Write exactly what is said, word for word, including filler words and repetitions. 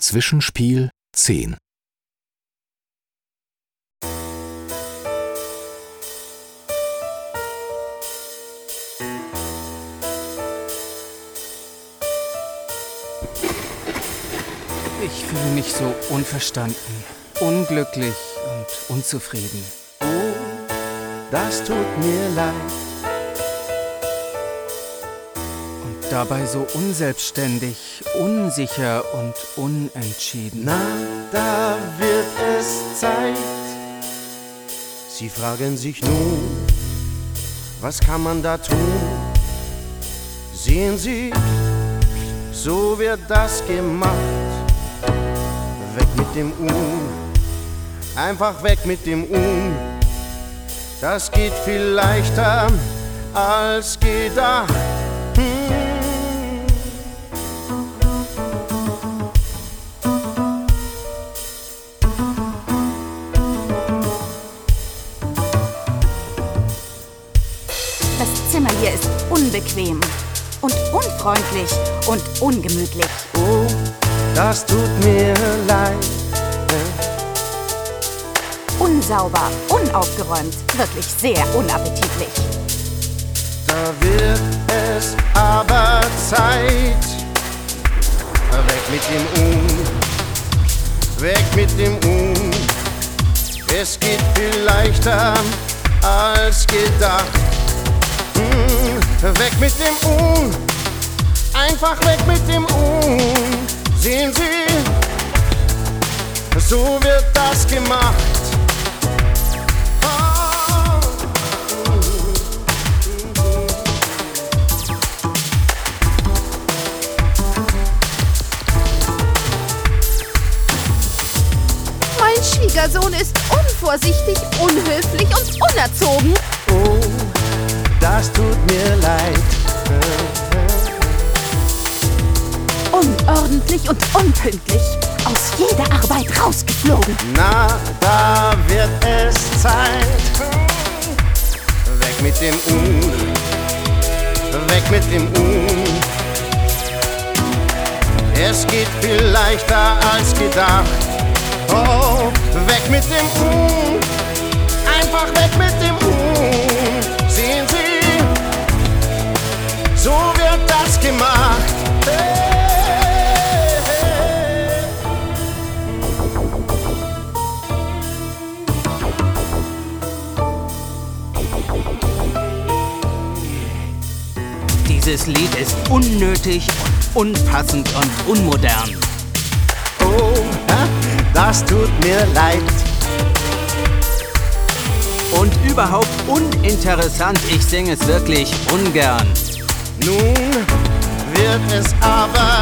Zwischenspiel zehn. Ich fühle mich so unverstanden, unglücklich und unzufrieden. Oh, das tut mir leid. Und dabei so unselbstständig, unsicher und unentschieden. Na, da wird es Zeit. Sie fragen sich nun, was kann man da tun? Sehen Sie, so wird das gemacht. Weg mit dem Un, einfach weg mit dem Un. Das geht viel leichter als gedacht. Hm. Das Zimmer hier ist unbequem und unfreundlich und ungemütlich. Oh, das tut mir leid. Unsauber, unaufgeräumt, wirklich sehr unappetitlich. Da wird es aber Zeit. Weg mit dem Un, weg mit dem Un. Es geht viel leichter als gedacht. Hm, weg mit dem Un, einfach weg mit dem Un. Sehen Sie, so wird das gemacht. Mein Schwiegersohn ist unvorsichtig, unhöflich und unerzogen. Oh, das tut mir leid. Unordentlich und unpünktlich, aus jeder Arbeit rausgeflogen. Na, da wird es Zeit. Weg mit dem Un, weg mit dem Un. Es geht viel leichter als gedacht. Oh, weg mit dem Un, einfach weg mit dem Un. Sehen Sie, so wird das gemacht. Hey, hey. Dieses Lied ist unnötig und unpassend und unmodern. Oh, das tut mir leid. Und überhaupt uninteressant, ich singe es wirklich ungern. Nun wird es aber